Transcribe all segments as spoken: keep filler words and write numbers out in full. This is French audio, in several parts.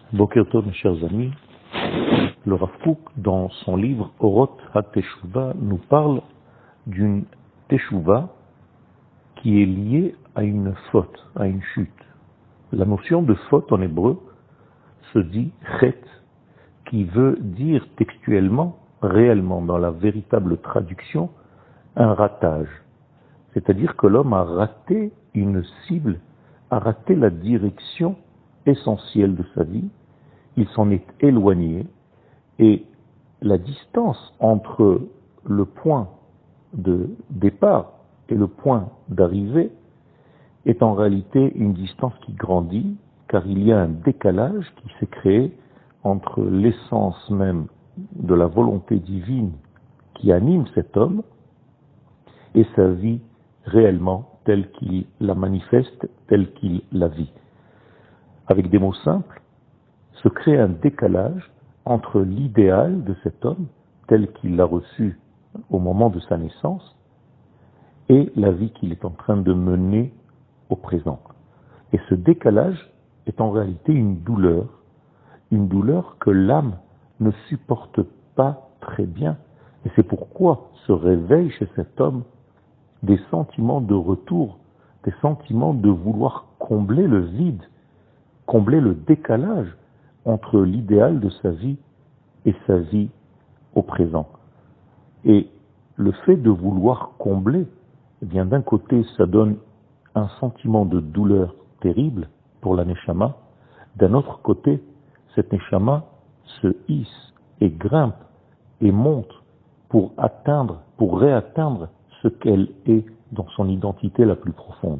Boker Tov, mes chers amis, le Rav Kook, dans son livre Orot HaTeshuvah, nous parle d'une Teshuvah qui est liée à une faute, à une chute. La notion de faute en hébreu se dit chet, qui veut dire textuellement, réellement, dans la véritable traduction, un ratage. C'est-à-dire que l'homme a raté une cible, a raté la direction essentielle de sa vie, il s'en est éloigné, et la distance entre le point de départ et le point d'arrivée est en réalité une distance qui grandit, car il y a un décalage qui s'est créé entre l'essence même de la volonté divine qui anime cet homme et sa vie réellement telle qu'il la manifeste, telle qu'il la vit. Avec des mots simples, se crée un décalage entre l'idéal de cet homme, tel qu'il l'a reçu au moment de sa naissance, et la vie qu'il est en train de mener au présent. Et ce décalage est en réalité une douleur, une douleur que l'âme ne supporte pas très bien. Et c'est pourquoi se réveillent chez cet homme des sentiments de retour, des sentiments de vouloir combler le vide, combler le décalage entre l'idéal de sa vie et sa vie au présent. Et le fait de vouloir combler, eh bien d'un côté, ça donne un sentiment de douleur terrible pour la Neshama, d'un autre côté, cette Neshama se hisse et grimpe et monte pour atteindre, pour réatteindre ce qu'elle est dans son identité la plus profonde.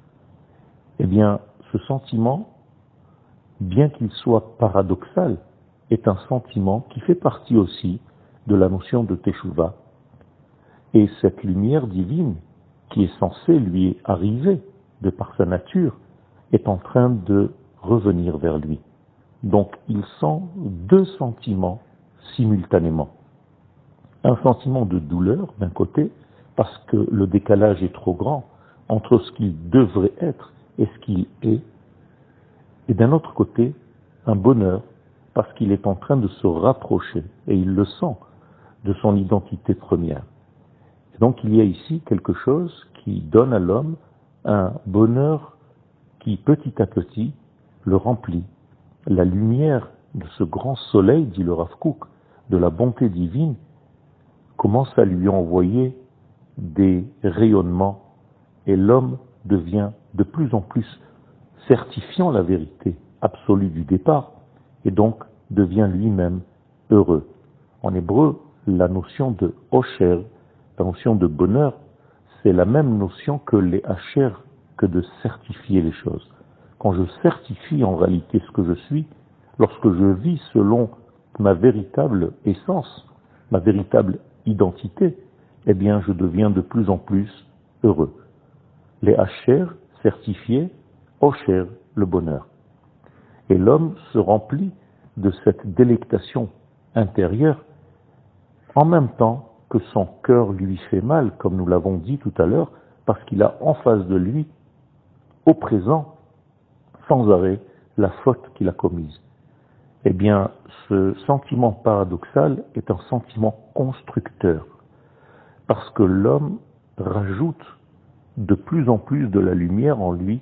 Eh bien, ce sentiment, bien qu'il soit paradoxal, est un sentiment qui fait partie aussi de la notion de Teshuvah. Et cette lumière divine, qui est censée lui arriver de par sa nature, est en train de revenir vers lui. Donc il sent deux sentiments simultanément. Un sentiment de douleur d'un côté, parce que le décalage est trop grand entre ce qu'il devrait être et ce qu'il est, et d'un autre côté, un bonheur, parce qu'il est en train de se rapprocher, et il le sent, de son identité première. Et donc il y a ici quelque chose qui donne à l'homme un bonheur qui petit à petit le remplit. La lumière de ce grand soleil, dit le Rav Kook, de la bonté divine, commence à lui envoyer des rayonnements, et l'homme devient de plus en plus certifiant la vérité absolue du départ, et donc devient lui-même heureux. En hébreu, la notion de osher, la notion de bonheur, c'est la même notion que les hacher, que de certifier les choses. Quand je certifie en réalité ce que je suis, lorsque je vis selon ma véritable essence, ma véritable identité, eh bien je deviens de plus en plus heureux. Les hacher, certifiés, osher, le bonheur. Et l'homme se remplit de cette délectation intérieure en même temps que son cœur lui fait mal, comme nous l'avons dit tout à l'heure, parce qu'il a en face de lui, au présent, sans arrêt, la faute qu'il a commise. Eh bien, ce sentiment paradoxal est un sentiment constructeur, parce que l'homme rajoute de plus en plus de la lumière en lui,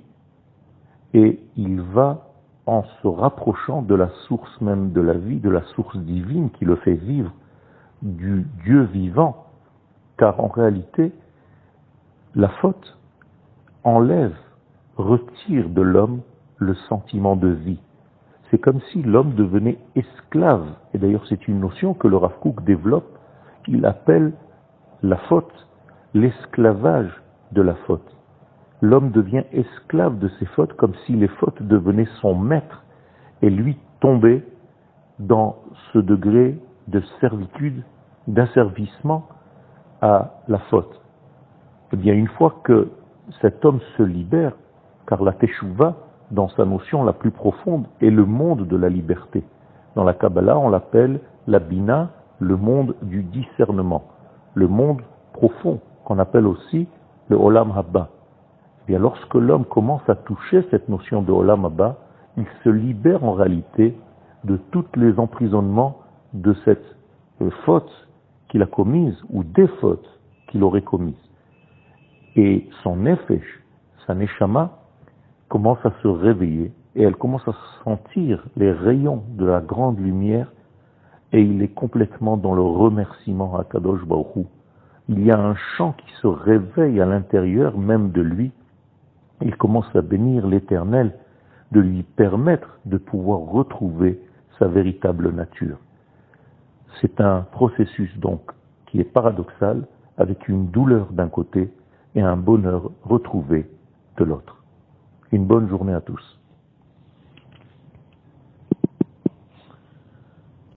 et il va, en se rapprochant de la source même de la vie, de la source divine qui le fait vivre, du Dieu vivant, car en réalité, la faute enlève, retire de l'homme le sentiment de vie. C'est comme si l'homme devenait esclave, et d'ailleurs c'est une notion que le Rav Kook développe, il appelle la faute l'esclavage de la faute. L'homme devient esclave de ses fautes comme si les fautes devenaient son maître et lui tombait dans ce degré de servitude, d'asservissement à la faute. Eh bien, une fois que cet homme se libère, car la Teshuvah, dans sa notion la plus profonde, est le monde de la liberté. Dans la Kabbalah, on l'appelle la Bina, le monde du discernement, le monde profond, qu'on appelle aussi le Olam Haba. Et lorsque l'homme commence à toucher cette notion de Olam Haba, il se libère en réalité de tous les emprisonnements de cette faute qu'il a commise ou des fautes qu'il aurait commises. Et son nefesh, sa neshama, commence à se réveiller et elle commence à sentir les rayons de la grande lumière et il est complètement dans le remerciement à Kadosh Baruch Hu. Il y a un chant qui se réveille à l'intérieur même de lui. Il commence à bénir l'Éternel de lui permettre de pouvoir retrouver sa véritable nature. C'est un processus donc qui est paradoxal, avec une douleur d'un côté et un bonheur retrouvé de l'autre. Une bonne journée à tous.